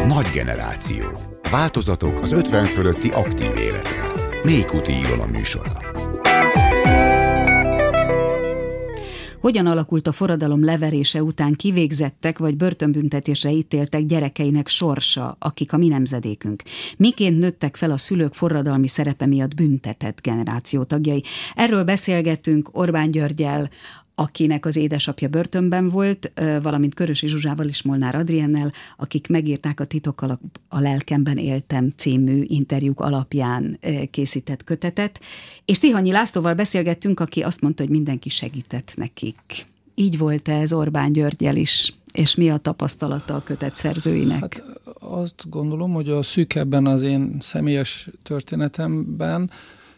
nagy generáció. Változatok az 50 fölötti aktív életre. Mékuti Ilona műsora. Hogyan alakult a forradalom leverése után kivégzettek vagy börtönbüntetésre ítéltek gyerekeinek sorsa, akik a mi nemzedékünk? Miként nőttek fel a szülők forradalmi szerepe miatt büntetett generáció tagjai? Erről beszélgettünk Orbán Györggyel, akinek az édesapja börtönben volt, valamint Körösi Zsuzsával és Molnár Adriennel, akik megírták a Titokkal a lelkemben éltem című interjúk alapján készített kötetet, és Tihanyi Lászlóval beszélgettünk, aki azt mondta, hogy mindenki segített nekik. Így volt ez Orbán Györggyel is, és mi a tapasztalata a kötet szerzőinek? Hát azt gondolom, hogy a szűkebben az én személyes történetemben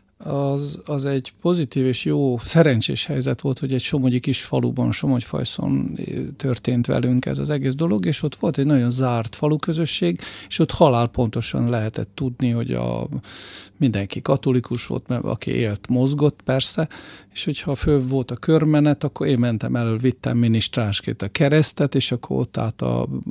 az egy pozitív és jó, szerencsés helyzet volt, hogy egy somogyi kis faluban, Somogyfajszon történt velünk ez az egész dolog, és ott volt egy nagyon zárt faluközösség, és ott halálpontosan lehetett tudni, hogy mindenki katolikus volt, mert aki élt, mozgott persze, és hogyha föl volt a körmenet, akkor én mentem elől, vittem minisztránsként a keresztet, és akkor ott át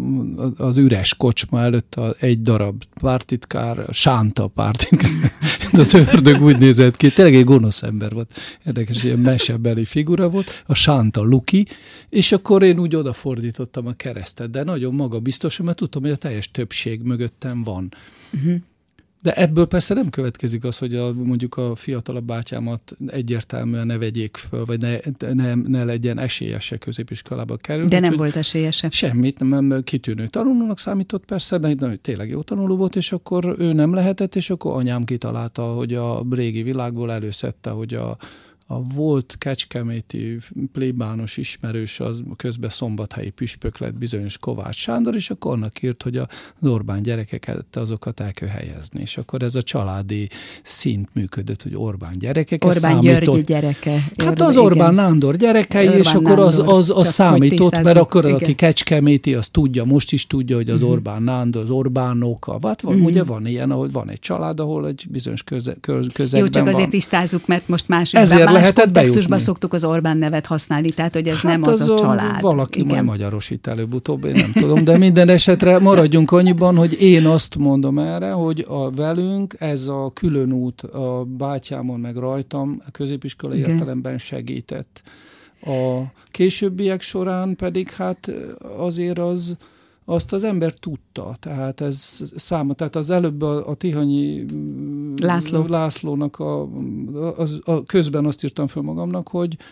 az üres kocsma előtt egy darab pártitkár, Sánta pártitkár, az ördög úgy nézett ki, tényleg egy gonosz ember volt, érdekes, ilyen mesebeli figura volt, a Sánta Luki, és akkor én úgy odafordítottam a keresztet, de nagyon magabiztosan, mert tudtam, hogy a teljes többség mögöttem van. Uh-huh. De ebből persze nem következik az, hogy mondjuk a fiatalabb bátyámat egyértelműen ne vegyék föl, vagy ne legyen esélyese középiskolába kerülni. De nem volt esélyese? Semmit, nem kitűnő tanulónak számított persze, de tényleg jó tanuló volt, és akkor ő nem lehetett, és akkor anyám kitalálta, hogy a régi világból előszedte, hogy a volt kecskeméti plébános ismerős, az közben szombathelyi püspök lett, bizonyos Kovács Sándor, és akkor annak írt, hogy az Orbán gyerekeket, azokat el kell helyezni. És akkor ez a családi szint működött, hogy Orbán gyerekek. Orbán György gyereke. Hát az Orbán Nándor gyerekei, Orbán és akkor az számított, mert akkor aki kecskeméti, az tudja, most is tudja, hogy az Orbán Nándor, az Orbánok, ugye van ilyen, ahogy van egy család, ahol egy bizonyos közegben jó, csak van. azért tisztázzuk, mert most más kontextusban szoktuk az Orbán nevet használni, tehát hogy ez nem az a család. Valaki majd magyarosít előbb-utóbb, én nem tudom, de minden esetre maradjunk annyiban, hogy én azt mondom erre, hogy velünk ez a külön út a bátyámon meg rajtam a középiskolai értelemben segített. A későbbiek során pedig hát azért azt az ember tudta, tehát tehát az előbb a Tihanyi Lászlónak közben azt írtam fel magamnak,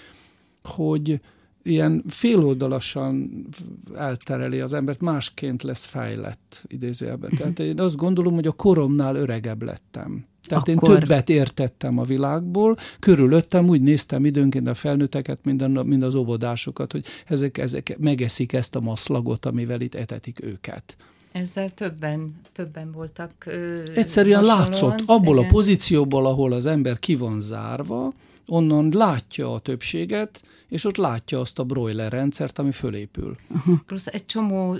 hogy ilyen féloldalasan eltereli az embert, másként lesz fejlett idézőjelben. Tehát én azt gondolom, hogy a koromnál öregebb lettem. Tehát én többet értettem a világból, körülöttem úgy néztem időnként a felnőtteket, mind az óvodásokat, hogy ezek megeszik ezt a maszlagot, amivel itt etetik őket. Ezzel többen voltak. Egyszerűen látszott, abból a pozícióból, ahol az ember ki van zárva, onnan látja a többséget, és ott látja azt a broiler rendszert, ami fölépül. Plusz egy csomó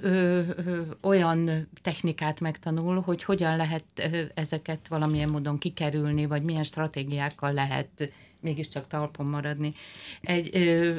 olyan technikát megtanul, hogy hogyan lehet ezeket valamilyen módon kikerülni, vagy milyen stratégiákkal lehet mégiscsak talpon maradni. Egy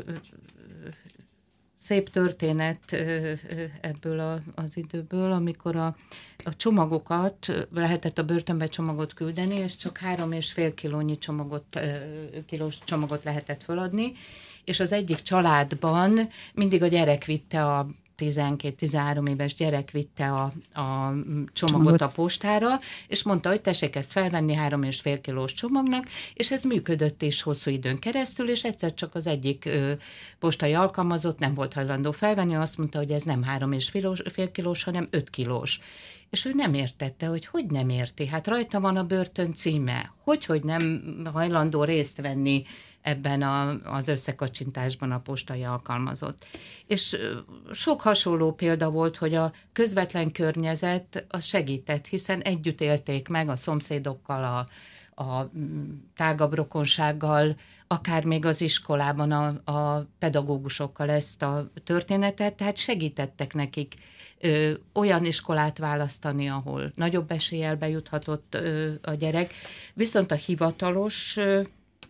szép történet ebből az időből, amikor a csomagokat, lehetett a börtönbe csomagot küldeni, és csak 3,5 kilós csomagot lehetett föladni, és az egyik családban mindig a gyerek vitte a 12-13 éves gyerek vitte a csomagot a postára, és mondta, hogy tessék ezt felvenni 3,5 kilós csomagnak, és ez működött is hosszú időn keresztül, és egyszer csak az egyik postai alkalmazott nem volt hajlandó felvenni, azt mondta, hogy ez nem 3,5 kilós, hanem 5 kilós. És ő nem értette, hogy nem érti. Hát rajta van a börtön címe. Hogy nem hajlandó részt venni ebben az összekacsintásban a postai alkalmazott. És sok hasonló példa volt, hogy a közvetlen környezet az segített, hiszen együtt élték meg a szomszédokkal, a tágabb rokonsággal, akár még az iskolában a pedagógusokkal ezt a történetet, tehát segítettek nekik olyan iskolát választani, ahol nagyobb eséllyel bejuthatott a gyerek. Viszont a hivatalos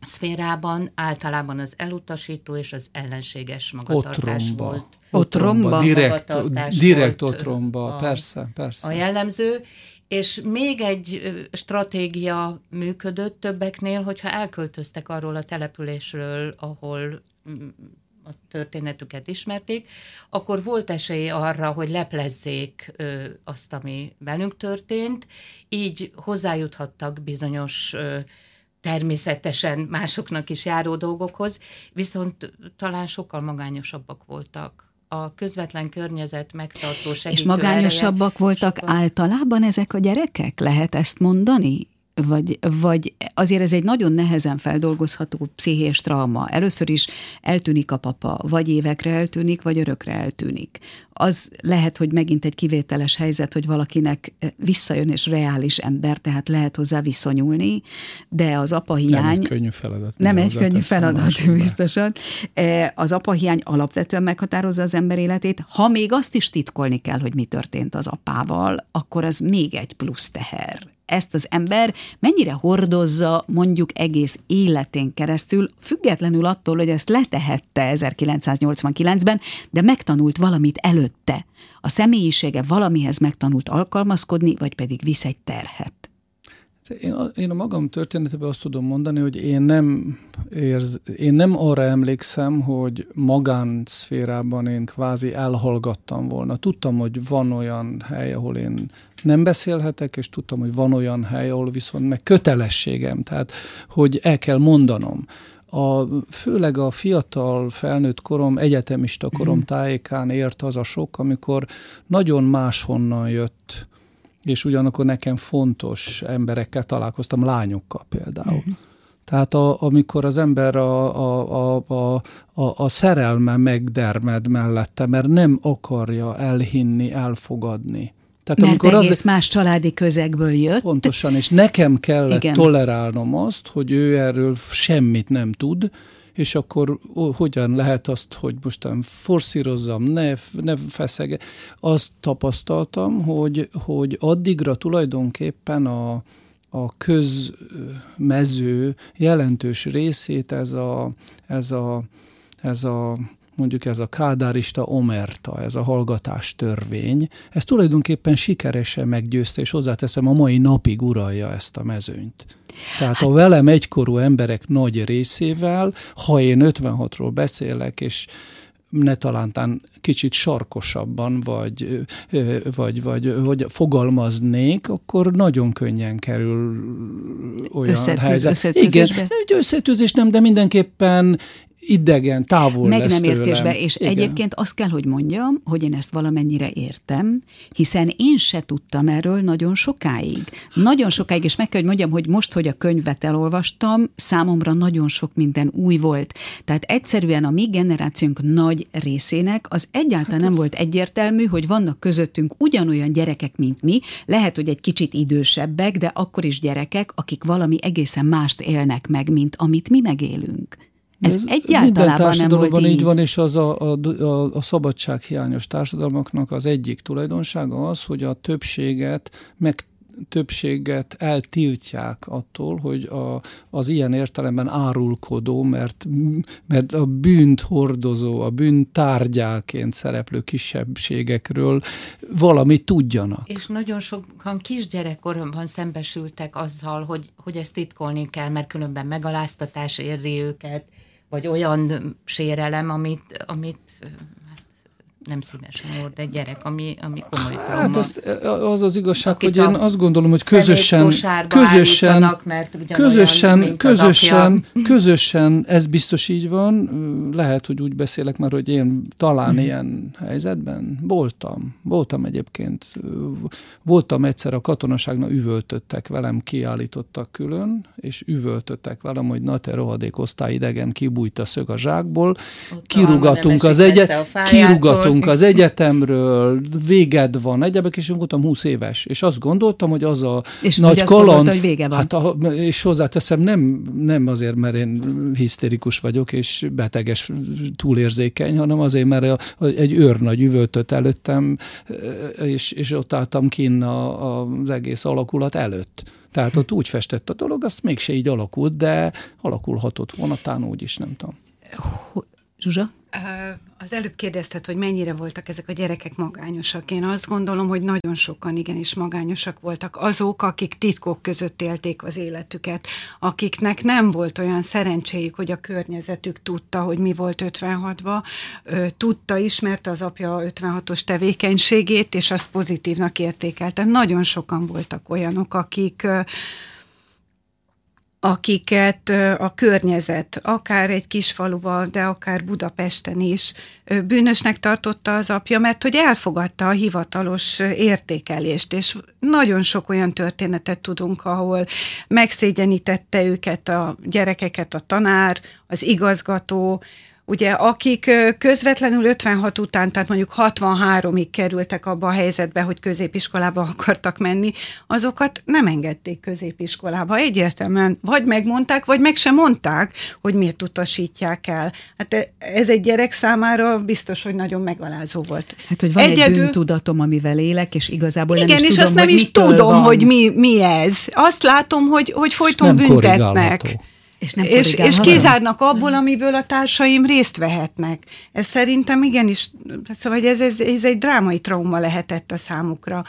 szférában általában az elutasító és az ellenséges magatartás volt. Otromba? Direkt otromba, persze. A jellemző, és még egy stratégia működött többeknél, hogyha elköltöztek arról a településről, ahol a történetüket ismerték, akkor volt esély arra, hogy leplezzék azt, ami velünk történt, így hozzájuthattak bizonyos természetesen másoknak is járó dolgokhoz, viszont talán sokkal magányosabbak voltak. A közvetlen környezet megtartó segítő és magányosabbak voltak általában ezek a gyerekek? Lehet ezt mondani? Vagy azért ez egy nagyon nehezen feldolgozható pszichés trauma. Először is eltűnik a papa, vagy évekre eltűnik, vagy örökre eltűnik. Az lehet, hogy megint egy kivételes helyzet, hogy valakinek visszajön és reális ember, tehát lehet hozzá viszonyulni, de az apahiány... Nem egy könnyű feladat. Nem egy könnyű feladat, biztosan. Az apahiány alapvetően meghatározza az ember életét. Ha még azt is titkolni kell, hogy mi történt az apával, akkor az még egy plusz teher. Ezt az ember mennyire hordozza mondjuk egész életén keresztül, függetlenül attól, hogy ezt letehette 1989-ben, de megtanult valamit előtte. A személyisége valamihez megtanult alkalmazkodni, vagy pedig visz egy terhet. Én a magam történetében azt tudom mondani, hogy én nem arra emlékszem, hogy magánszférában én kvázi elhallgattam volna. Tudtam, hogy van olyan hely, ahol én nem beszélhetek, és tudtam, hogy van olyan hely, ahol viszont meg kötelességem, tehát hogy el kell mondanom. Főleg a fiatal felnőtt korom, egyetemista korom tájékán ért az a sok, amikor nagyon máshonnan jött, és ugyanakkor nekem fontos emberekkel találkoztam, lányokkal például. Tehát amikor az ember a szerelme megdermed mellette, mert nem akarja elhinni, elfogadni. Tehát mert egész más családi közegből jött. Pontosan, és nekem kellett tolerálnom azt, hogy ő erről semmit nem tud, és akkor hogyan lehet azt, hogy mostan forszírozzam, ne feszege. Azt tapasztaltam, hogy addigra tulajdonképpen a közmező jelentős részét ez a mondjuk ez a kádárista omerta, ez a hallgatás törvény, ez tulajdonképpen sikeresen meggyőzte, és hozzáteszem, a mai napig uralja ezt a mezőnyt. Tehát a velem egykorú emberek nagy részével, ha én 56-ról beszélek, és ne talántán kicsit sarkosabban, vagy fogalmaznék, akkor nagyon könnyen kerül olyan helyzet. Igen, összetűzés nem, de mindenképpen idegen, távol meg lesz nem tőlem. értésbe, és igen. Egyébként azt kell, hogy mondjam, hogy én ezt valamennyire értem, hiszen én se tudtam erről nagyon sokáig. Nagyon sokáig, és meg kell, hogy mondjam, hogy most, hogy a könyvet elolvastam, számomra nagyon sok minden új volt. Tehát egyszerűen a mi generációnk nagy részének az egyáltalán nem volt egyértelmű, hogy vannak közöttünk ugyanolyan gyerekek, mint mi, lehet, hogy egy kicsit idősebbek, de akkor is gyerekek, akik valami egészen mást élnek meg, mint amit mi megélünk. Ez egyáltalában nem volt így van, és az a szabadsághiányos társadalmaknak az egyik tulajdonsága az, hogy a többséget eltiltják attól, hogy az ilyen értelemben árulkodó, mert a bűnt hordozó, a bűn tárgyáként szereplő kisebbségekről valamit tudjanak. És nagyon sokan kisgyerekkoromban szembesültek azzal, hogy ezt titkolni kell, mert különben megaláztatás érri őket, vagy olyan sérelem, amit nem szívesen hord egy gyerek, ami komoly trauma. Hát az az igazság, hogy én azt gondolom, hogy közösen, ez biztos így van, lehet, hogy úgy beszélek már, hogy én talán ilyen helyzetben voltam egyébként. Voltam egyszer, a katonaságnak üvöltöttek velem, kiállítottak külön, és üvöltöttek velem, hogy na te rohadék osztályidegen, kibújt a szög a zsákból, kirúgatunk az tanultunk az egyetemről, véged van, egyébként is voltam 20 éves, és azt gondoltam, hogy az a és nagy kaland... Gondolta, hogy vége van. Hát és hozzáteszem, nem azért, mert én hisztérikus vagyok, és beteges, túlérzékeny, hanem azért, mert egy őrnagy üvöltött előttem, és ott álltam kinn az egész alakulat előtt. Tehát ott úgy festett a dolog, azt mégse így alakult, de alakulhatott volna, talán úgy is, nem tudom. Zsuzsa? Az előbb kérdezted, hogy mennyire voltak ezek a gyerekek magányosak. Én azt gondolom, hogy nagyon sokan igenis magányosak voltak. Azok, akik titkok között élték az életüket, akiknek nem volt olyan szerencséjük, hogy a környezetük tudta, hogy mi volt 56-ban. Tudta, ismerte az apja 56-os tevékenységét, és azt pozitívnak értékelte. Nagyon sokan voltak olyanok, akiket a környezet, akár egy kis faluban, de akár Budapesten is bűnösnek tartotta az apja, mert hogy elfogadta a hivatalos értékelést, és nagyon sok olyan történetet tudunk, ahol megszégyenítette őket a gyerekeket a tanár, az igazgató, ugye, akik közvetlenül 56 után, tehát mondjuk 63-ig kerültek abba a helyzetbe, hogy középiskolába akartak menni, azokat nem engedték középiskolába. Egyértelműen vagy megmondták, vagy meg sem mondták, hogy miért utasítják el. Hát ez egy gyerek számára biztos, hogy nagyon megalázó volt. Hát, hogy van egy bűntudatom, amivel élek, és igazából igen, nem is és tudom, azt nem hogy is tudom, van. hogy mi ez. Azt látom, hogy folyton büntetnek. És kizárnak abból, amiből a társaim részt vehetnek. Ez szerintem igenis, szóval ez egy drámai trauma lehetett a számukra.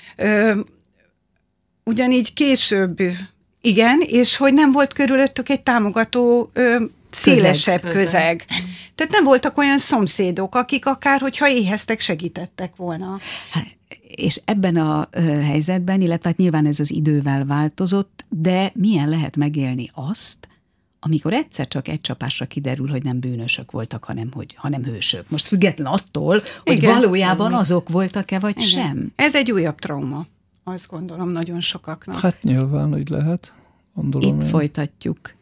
Ugyanígy később, igen, és hogy nem volt körülöttük egy támogató szélesebb közeg. Tehát nem voltak olyan szomszédok, akik akár, hogyha éheztek, segítettek volna. És ebben a helyzetben, illetve hát nyilván ez az idővel változott, de milyen lehet megélni azt, amikor egyszer csak egy csapásra kiderül, hogy nem bűnösök voltak, hanem hősök. Most független attól, hogy igen, valójában azok voltak-e, vagy igen, sem. Ez egy újabb trauma, azt gondolom nagyon sokaknak. Hát nyilván, hogy lehet. Gondolom itt én. Folytatjuk